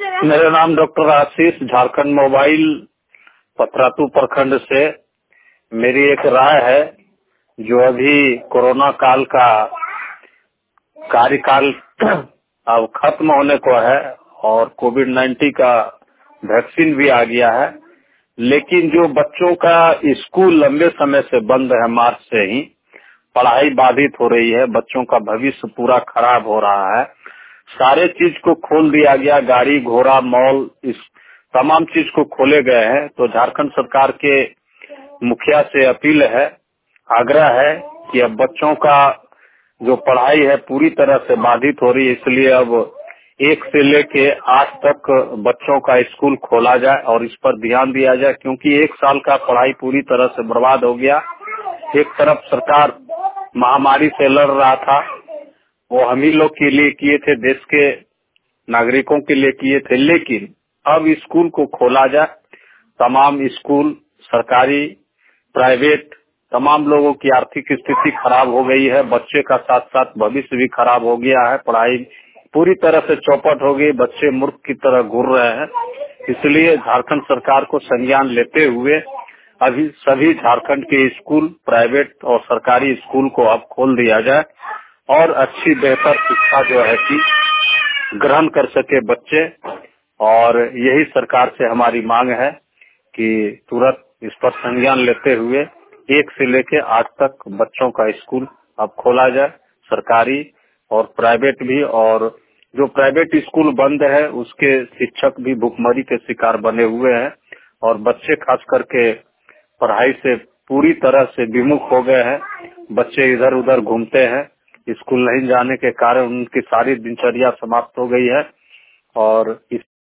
मेरा नाम doctor Ashish, Jharkhand mobile Patratu प्रखंड से। मेरी एक राय है, जो अभी कोरोना काल का कार्यकाल अब खत्म होने को है और कोविड-19 का वैक्सीन भी आ गया है, लेकिन जो बच्चों का स्कूल लंबे समय से बंद है, मार्च से ही पढ़ाई बाधित हो रही है, बच्चों का भविष्य पूरा खराब हो रहा है। सारे चीज को खोल दिया गया, गाड़ी घोड़ा मॉल इस तमाम चीज को खोले गए हैं। तो झारखंड सरकार के मुखिया से अपील है, आग्रह है कि अब बच्चों का जो पढ़ाई है पूरी तरह से बाधित हो रही है, इसलिए अब 1 से लेके 8 तक बच्चों का स्कूल खोला जाए और इस पर ध्यान दिया जाए, क्योंकि 1 साल का पढ़ाई पूरी तरह से बर्बाद हो गया। एक तरफ सरकार महामारी से लड़ रहा था, वो हम ही लोग के लिए किए थे, देश के नागरिकों के लिए किए थे, लेकिन अब स्कूल को खोला जाए। तमाम स्कूल सरकारी प्राइवेट तमाम लोगों की आर्थिक स्थिति खराब हो गई है, बच्चे का साथ साथ भविष्य भी खराब हो गया है, पढ़ाई पूरी तरह से चौपट हो गई, बच्चे मूर्ख की तरह घूर रहे हैं। इसलिए झारखंड सरकार को संज्ञान लेते हुए अभी सभी झारखंड के स्कूल प्राइवेट और सरकारी स्कूल को अब खोल दिया जाए और अच्छी बेहतर शिक्षा जो है कि ग्रहण कर सके बच्चे। और यही सरकार से हमारी मांग है कि तुरंत इस पर संज्ञान लेते हुए 1 से लेके 8 तक बच्चों का स्कूल अब खोला जाए, सरकारी और प्राइवेट भी। और जो प्राइवेट स्कूल बंद है उसके शिक्षक भी भुखमरी के शिकार बने हुए हैं और बच्चे खास करके पढ़ाई से पूरी तरह से विमुख हो गए हैं। बच्चे इधर उधर घूमते हैं, स्कूल नहीं जाने के कारण उनकी सारी दिनचर्या समाप्त हो गई है और इस